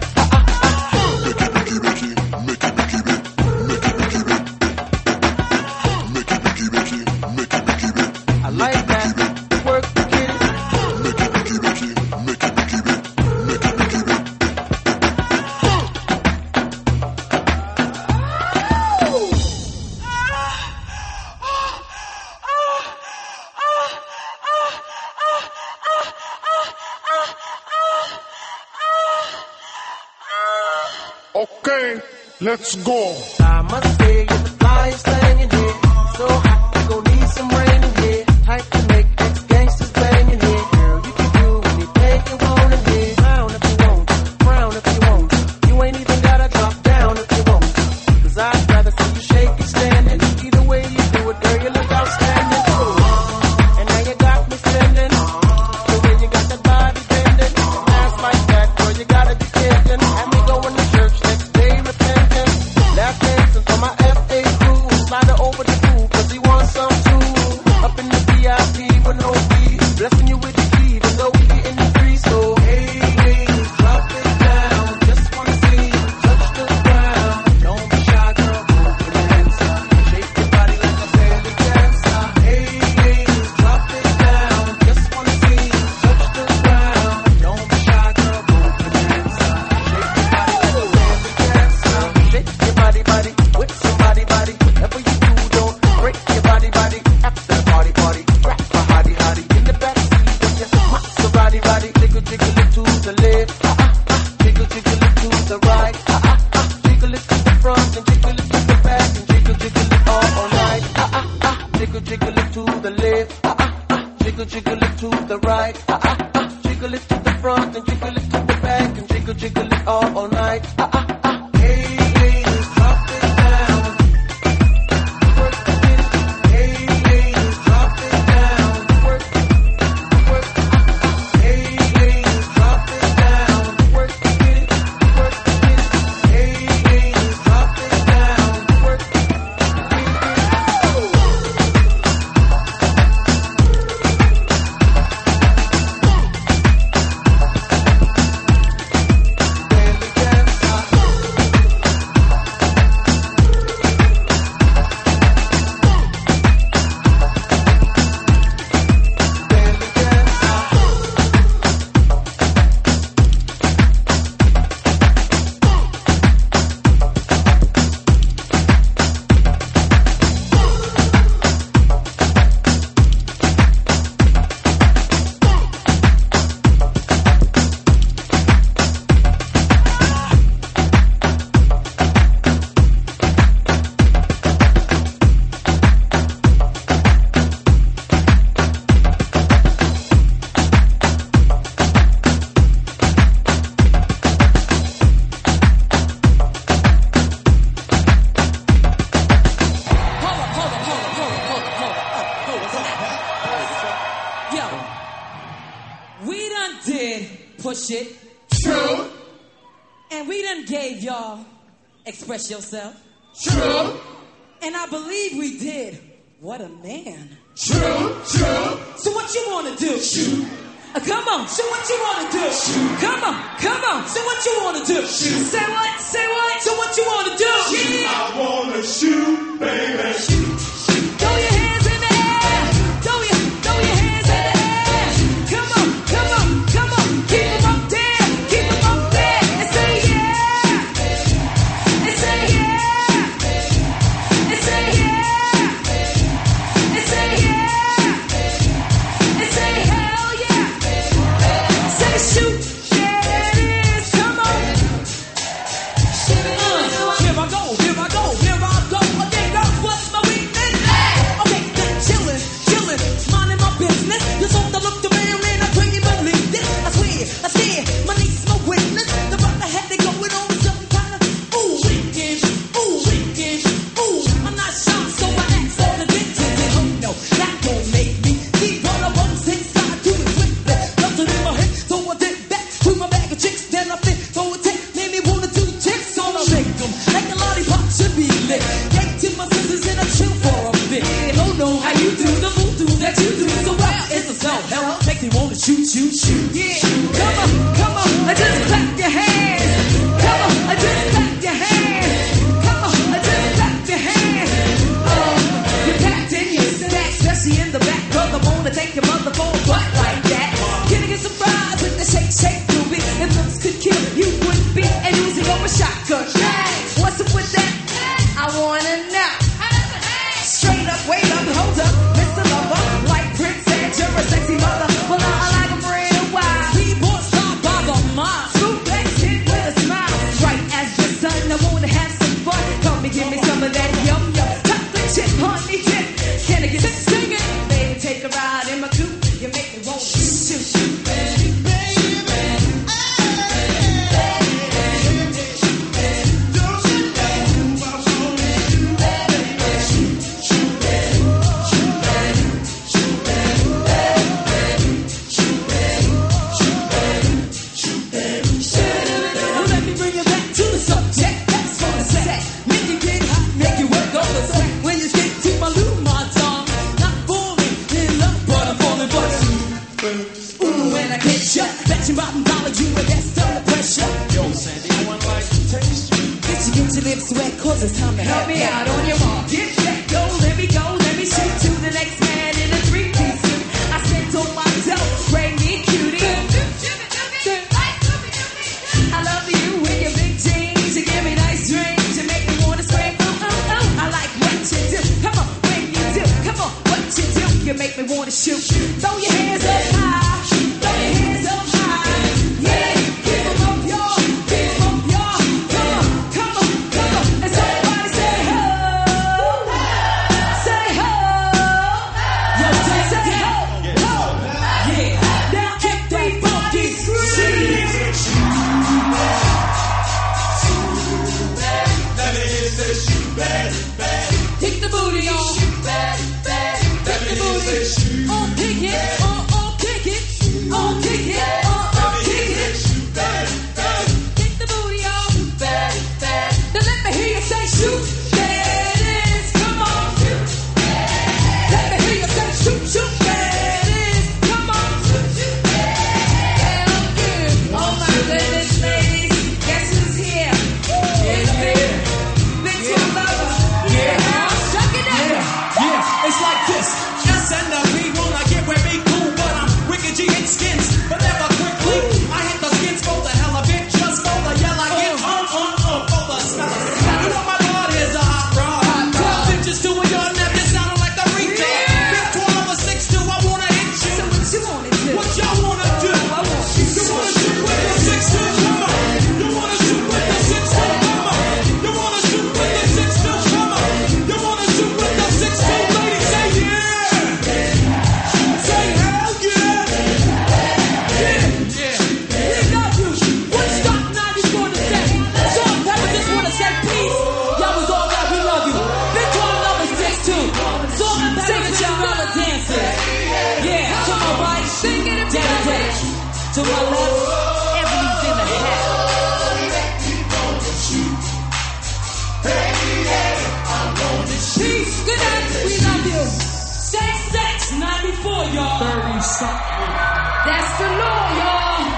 Speaker 10: I like that. Work the kitty.
Speaker 11: Okay, let's go.
Speaker 10: I must say you're the flyest thing in here. So hot, you gon' need some rain in here. Type to make ex-gangsters bang in here. Girl, you can do anything you want in here. Frown if you want, frown if you want. You ain't even gotta drop down if you want. Cause I'd rather see you shake it standing. Either way you do it, girl, you look outstanding. And now you got me spending. The way you got that body bending. Ass like that, girl, you gotta be kidding. Have me going to church next day repenting. Lap dancing for my FA crew. Slide her over the pool, cause he wants some too. Up in the VIP with no fee. Blessing you with the key, even though we getting the free. So, hey, ladies, drop it down. Just wanna see you touch the ground. Don't be shy, girl, go bonanza. Shake your body like a belly dancer. Hey, ladies, drop it down. Just wanna see you touch the ground. Don't be shy, girl, go bonanza. Shake your body like a belly dancer. Shake your body, body, with somebody, body. Whatever you do, don't break your body, body. After the party, party, rap for hottie, hottie. In the backseat of your Maserati, body. Jiggle, jiggle it to the left. Jiggle, jiggle it to the right. Jiggle it to the front and jiggle it to the back and jiggle, jiggle it all night. Jiggle, jiggle it to the left. Jiggle, jiggle it to the right. Jiggle it to the front and jiggle it to the back and jiggle, jiggle it all night. Hey, ladies, drop it down. Work the kitty. Hey, ladies, drop it down. Work, work. Hey, ladies, drop it down. Work the kitty. Work the kitty. Hey, ladies, drop it down. Work the kitty.
Speaker 15: Push it.
Speaker 16: True.
Speaker 15: And we done gave y'all Express Yourself.
Speaker 16: True.
Speaker 15: And I believe we did. What a man.
Speaker 16: True. True.
Speaker 15: So what you wanna do?
Speaker 16: Shoot.
Speaker 15: Come on, so what you wanna do?
Speaker 16: Shoot.
Speaker 15: Come on, so what you wanna do?
Speaker 16: Shoot.
Speaker 15: Say what? So what you wanna do?
Speaker 16: Shoot. I wanna shoot, baby. Shoot.
Speaker 15: Throw your hands in the air. Throw your hands in the air. Come on. Especially in the back of the moon to take your mother for a butt like that. Can I get some fries with the shake, shake, groovy? If looks could kill, you would be and using up a shotgun. What's up with that? I wanna know. Straight up, wait up, hold up, Mr. Lover, like Prince and you're a sexy mother. Well, I like 'em real wild. Keyboard star, Baba Ma. Smooth back hit with a smile. Right as the sun, I wanna have some fun. Come and give me some of that yum yum. Chocolate chip, honey dip. Can I get it? Sing it, baby, take a ride in my coupe. You make me want to shoot, shoot, baby, baby. Sweat, cause it's time to help me out on your mark. Get set, go, let me shoot to the next man in a 3-piece suit. I said to myself, bring me cutie. I love you with your big jeans, you give me nice dreams, you make me wanna scream, I like what you do, come on, when you do, come on, what you do, you make me wanna shoot. Throw your hands up high, throw your hands up high, yeah, keep 'em up, y'all, keep 'em up, y'all, come on, come on. To my left, everything's in the head. Peace, good night, we love you. Sex, 94, y'all.
Speaker 10: 30-something.
Speaker 15: That's the law, y'all.